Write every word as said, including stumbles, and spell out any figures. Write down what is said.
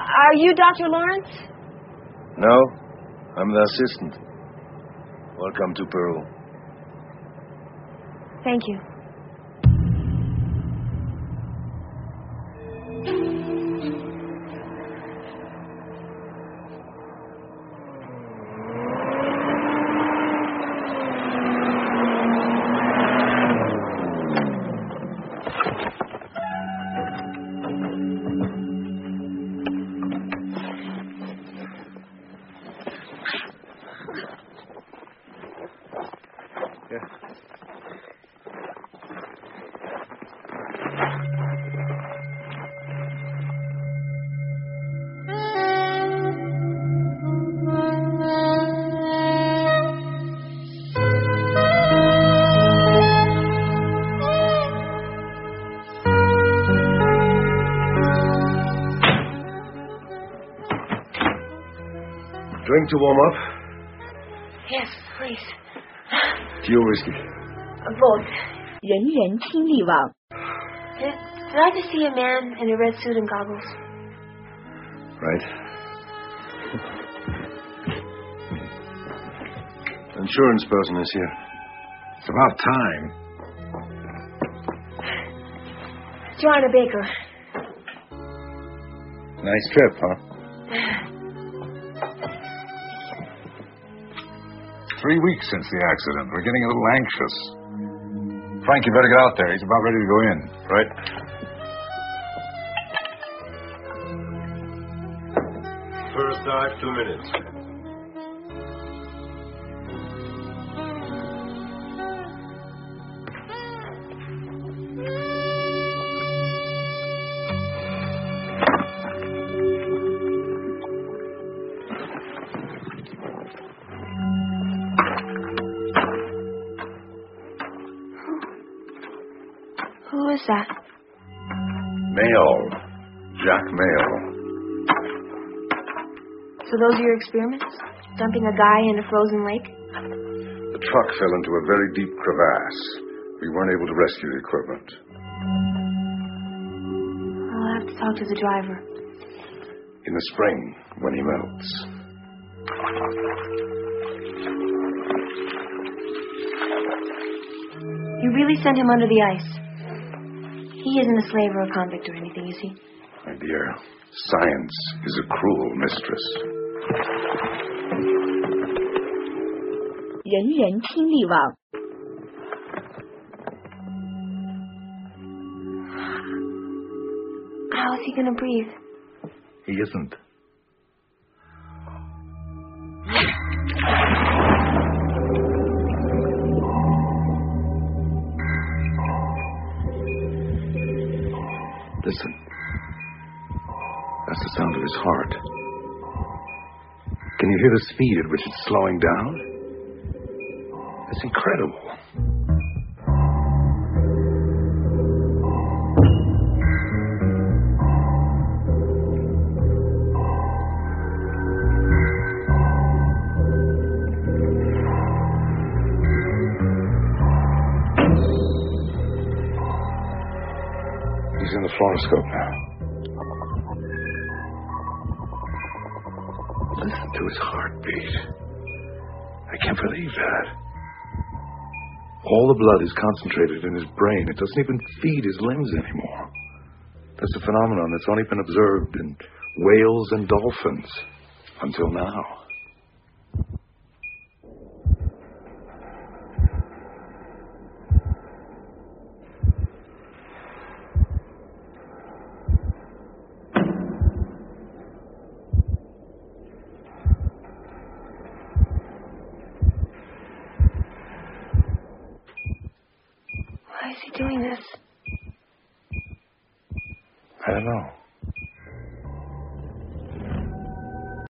Are you Doctor Lawrence? No, I'm the assistant. Welcome to Peru. Thank you. Drink to warm up? Yes, please. Tea or whiskey? Both. 人人听力网 Did, did I just see a man in a red suit and goggles? Right. Insurance person is here. It's about time. Joanna Baker. Nice trip, huh? Three weeks since the accident. We're getting a little anxious. Frank, you better get out there. He's about ready to go in. Right. First dive, two minutes. Who is that? Mail. Jack Mail. So those are your experiments? Dumping a guy in a frozen lake? The truck fell into a very deep crevasse. We weren't able to rescue the equipment. I'll have to talk to the driver. In the spring, when he melts. You really sent him under the ice? He isn't a slave or a convict or anything, is he? My dear, science is a cruel mistress. 人人听力网 How is he going to breathe? He isn't. Listen. That's the sound of his heart. Can you hear the speed at which it's slowing down? It's incredible. He's in the fluoroscope now. Listen to his heartbeat. I can't believe that. All the blood is concentrated in his brain. It doesn't even feed his limbs anymore. That's a phenomenon that's only been observed in whales and dolphins until now. Why is he doing this? I don't know.